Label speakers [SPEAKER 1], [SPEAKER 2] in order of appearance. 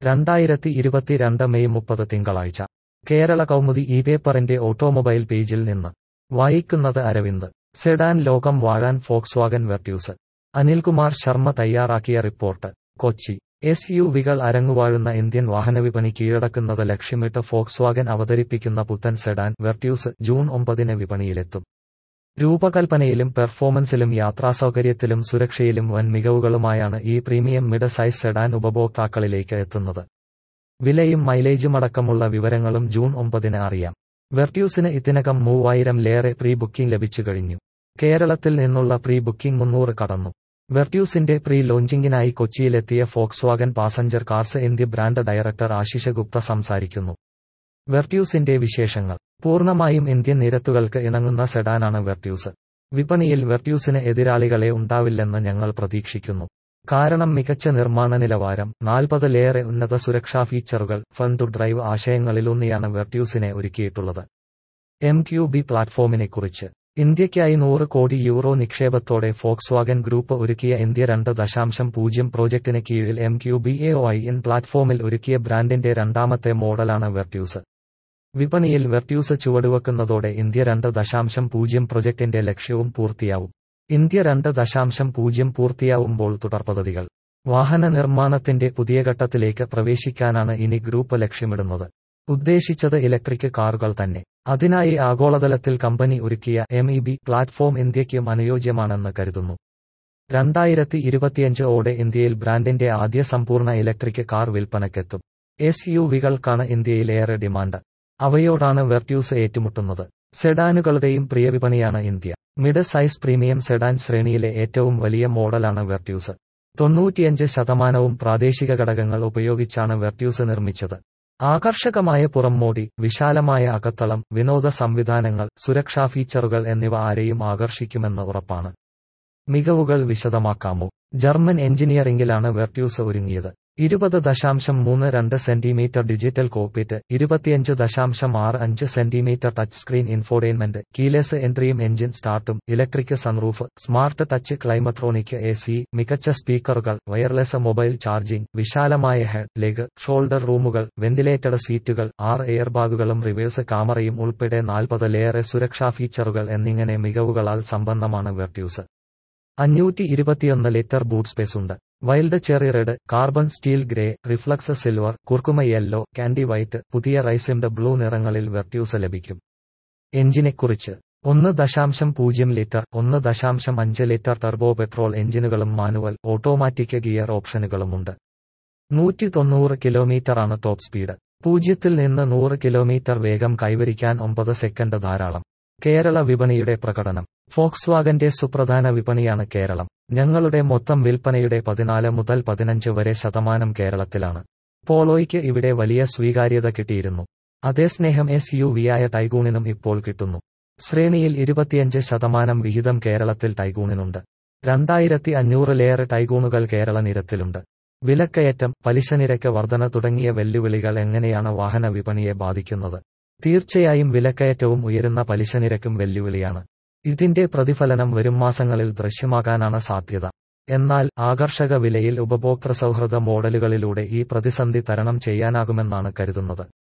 [SPEAKER 1] 2022 May 30 തിങ്കളാഴ്ച കേരള കൗമുദി ഈ പേപ്പറിന്റെ ഓട്ടോമൊബൈൽ പേജിൽ നിന്ന് വായിക്കുന്നത് അരവിന്ദ്. സെഡാൻ ലോകം വാഴാൻ ഫോക്സ്വാഗൻ വെർട്യൂസ്. അനിൽകുമാർ ശർമ്മ തയ്യാറാക്കിയ റിപ്പോർട്ട്. കൊച്ചി. SUV-കൾ അരങ്ങുവാഴുന്ന ഇന്ത്യൻ വാഹനവിപണി കീഴടക്കുന്നത് ലക്ഷ്യമിട്ട് ഫോക്സ്വാഗൻ അവതരിപ്പിക്കുന്ന പുത്തൻ സെഡാൻ വെർട്യൂസ് ജൂൺ 9 വിപണിയിലെത്തും. രൂപകൽപ്പനയിലും പെർഫോമൻസിലും യാത്രാസൗകര്യത്തിലും സുരക്ഷയിലും വൻ മികവുകളുമായാണ് ഈ പ്രീമിയം മിഡ് സൈസ് സെഡാൻ ഉപഭോക്താക്കളിലേക്ക് എത്തുന്നത്. വിലയും മൈലേജുമടക്കമുള്ള വിവരങ്ങളും ജൂൺ 9 അറിയാം. വെർട്യൂസിന് ഇതിനകം 3000-ലേറെ പ്രീ ബുക്കിംഗ് ലഭിച്ചുകഴിഞ്ഞു. കേരളത്തിൽ നിന്നുള്ള പ്രീ ബുക്കിംഗ് 300 കടന്നു. വെർട്യൂസിന്റെ പ്രീ ലോഞ്ചിങ്ങിനായി കൊച്ചിയിലെത്തിയ Volkswagen passenger cars India brand director Ashish Gupta സംസാരിക്കുന്നു. വെർട്യൂസിന്റെ വിശേഷങ്ങൾ. പൂർണ്ണമായും ഇന്ത്യൻ നിരത്തുകൾക്ക് ഇണങ്ങുന്ന സെഡാനാണ് വെർട്യൂസ്. വിപണിയിൽ വെർട്യൂസിന് എതിരാളികളെ ഉണ്ടാവില്ലെന്ന് ഞങ്ങൾ പ്രതീക്ഷിക്കുന്നു. കാരണം മികച്ച നിർമ്മാണ നിലവാരം, 40-ലേറെ ഉന്നത സുരക്ഷാ ഫീച്ചറുകൾ, ഫൺ ടു ഡ്രൈവ് ആശയങ്ങളിലൂന്നിയാണ് വെർട്യൂസിനെ ഒരുക്കിയിട്ടുള്ളത്. MQB പ്ലാറ്റ്ഫോമിനെക്കുറിച്ച്. ഇന്ത്യയ്ക്കായി €100 കോടി നിക്ഷേപത്തോടെ ഫോക്സ്വാഗൻ ഗ്രൂപ്പ് ഒരുക്കിയ ഇന്ത്യ 2.0 പ്രോജക്ടിന് കീഴിൽ MQB AOIN പ്ലാറ്റ്ഫോമിൽ ഒരുക്കിയ ബ്രാൻഡിന്റെ രണ്ടാമത്തെ മോഡലാണ് വെർട്യൂസ്. വിപണിയിൽ വെർട്യൂസ് ചുവടുവെക്കുന്നതോടെ ഇന്ത്യ 2.0 പ്രൊജക്ടിന്റെ ലക്ഷ്യവും പൂർത്തിയാവും. ഇന്ത്യ 2.0 പൂർത്തിയാവുമ്പോൾ തുടർപദ്ധതികൾ. വാഹന നിർമ്മാണത്തിന്റെ പുതിയ ഘട്ടത്തിലേക്ക് പ്രവേശിക്കാനാണ് ഇനി ഗ്രൂപ്പ് ലക്ഷ്യമിടുന്നത്. ഉദ്ദേശിച്ചത് ഇലക്ട്രിക് കാറുകൾ തന്നെ. അതിനായി ആഗോളതലത്തിൽ കമ്പനി ഒരുക്കിയ MEB പ്ലാറ്റ്ഫോം ഇന്ത്യയ്ക്കും അനുയോജ്യമാണെന്ന് കരുതുന്നു. 2025 ഇന്ത്യയിൽ ബ്രാൻഡിന്റെ ആദ്യ സമ്പൂർണ്ണ ഇലക്ട്രിക് കാർ വിൽപ്പനയ്ക്കെത്തും. SUV-കൾക്കാണ് ഇന്ത്യയിൽ ഏറെ ഡിമാൻഡ്. അവയോടാണ് വെർട്യൂസ് ഏറ്റുമുട്ടുന്നത്. സെഡാനുകളുടെയും പ്രിയവിപണിയാണ് India. Mid size premium sedan ശ്രേണിയിലെ ഏറ്റവും വലിയ മോഡലാണ് വെർട്യൂസ്. 95% പ്രാദേശിക ഘടകങ്ങൾ ഉപയോഗിച്ചാണ് വെർട്യൂസ് നിർമ്മിച്ചത്. ആകർഷകമായ പുറംമോടി, വിശാലമായ അകത്തളം, വിനോദ സംവിധാനങ്ങൾ, സുരക്ഷാ ഫീച്ചറുകൾ എന്നിവ ആരെയും ആകർഷിക്കുമെന്ന് ഉറപ്പാണ്. മികവുകൾ വിശദമാക്കാമോ? ജർമ്മൻ എഞ്ചിനീയറിംഗിലാണ് വെർട്യൂസ് ഒരുങ്ങിയത്. 20.32 centimetre digital cockpit, 25.65 centimetre touch screen infotainment, keyless എൻട്രിയും എഞ്ചിൻ സ്റ്റാർട്ടും, electric sunroof, smart touch Climatronic AC, മികച്ച സ്പീക്കറുകൾ, വയർലെസ് മൊബൈൽ ചാർജിംഗ്, വിശാലമായ ഹെഡ്, ലെഗ്, ഷോൾഡർ റൂമുകൾ, വെന്റിലേറ്റഡ് സീറ്റുകൾ, 6 എയർബാഗുകളും റിവേഴ്സ് ക്യാമറയും ഉൾപ്പെടെ 40-ലേറെ സുരക്ഷാ ഫീച്ചറുകൾ എന്നിങ്ങനെ മികവുകളാൽ സമ്പന്നമാണ് വെർട്യൂസ്. 521 ലിറ്റർ ബൂട്ട് സ്പേസ് ഉണ്ട്. Wild cherry red, carbon steel grey, reflex silver, curcuma yellow, candy white, പുതിയ റൈസിംഡ് ബ്ലൂ നിറങ്ങളിൽ വെർട്യൂസ് ലഭിക്കും. എഞ്ചിനെക്കുറിച്ച്. 1.0 ലിറ്റർ, 1.5 ലിറ്റർ ടർബോ പെട്രോൾ എഞ്ചിനുകളും മാനുവൽ, ഓട്ടോമാറ്റിക് ഗിയർ ഓപ്ഷനുകളുമുണ്ട്. 190 കിലോമീറ്ററാണ് ടോപ്പ് സ്പീഡ്. 0 നിന്ന് 100 കിലോമീറ്റർ വേഗം കൈവരിക്കാൻ 9 സെക്കൻഡ് ധാരാളം. കേരള വിപണിയുടെ പ്രകടനം. ഫോക്സ്വാഗന്റെ സുപ്രധാന വിപണിയാണ് കേരളം. ഞങ്ങളുടെ മൊത്തം വിൽപ്പനയുടെ 14 മുതൽ 15 വരെ ശതമാനം കേരളത്തിലാണ്. പോളോയ്ക്ക് ഇവിടെ വലിയ സ്വീകാര്യത കിട്ടിയിരുന്നു. അതേ സ്നേഹം SUV-യായ ടൈഗൂണിനും ഇപ്പോൾ കിട്ടുന്നു. ശ്രേണിയിൽ 25% വിഹിതം കേരളത്തിൽ ടൈഗൂണിനുണ്ട്. 2500-ലേറെ ടൈഗൂണുകൾ കേരള നിരത്തിലുണ്ട്. വിലക്കയറ്റം, പലിശനിരക്ക് വർധന തുടങ്ങിയ വെല്ലുവിളികൾ എങ്ങനെയാണ് വാഹന വിപണിയെ ബാധിക്കുന്നത്? തീർച്ചയായും വിലക്കയറ്റവും ഉയരുന്ന പലിശനിരക്കും വെല്ലുവിളിയാണ്. ഇതിന്റെ പ്രതിഫലനം വരും മാസങ്ങളിൽ ദൃശ്യമാകാനാണ് സാധ്യത. എന്നാൽ ആകർഷക വിലയിൽ ഉപഭോക്തൃ സൗഹൃദ മോഡലുകളിലൂടെ ഈ പ്രതിസന്ധി തരണം ചെയ്യാനാകുമെന്നാണ് കരുതുന്നത്.